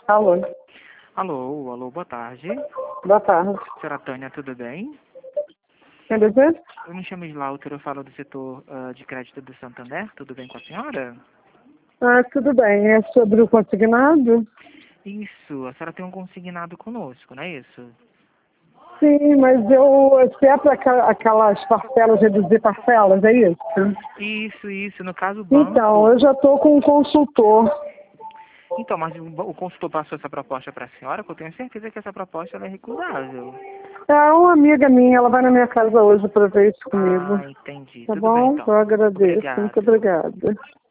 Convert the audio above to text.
Alô, Alô, boa tarde. boa tarde. Senhora Tânia, tudo bem? Quer dizer? Eu me chamo Slaughter, eu falo do setor de crédito do Santander. Tudo bem com a senhora? Ah, tudo bem. É sobre o consignado? Isso, a senhora tem um consignado conosco, não é isso? Sim, mas se é para aquelas parcelas, reduzir parcelas, é isso? Isso, no caso o Então, banco. eu já estou com um consultor. Então, mas o consultor passou essa proposta para a senhora, que eu tenho certeza que essa proposta ela é recusável. É uma amiga minha, ela vai na minha casa hoje para ver isso comigo. Ah, entendi. Tá Tudo bem bom? então. Eu agradeço. Muito Obrigado. obrigada.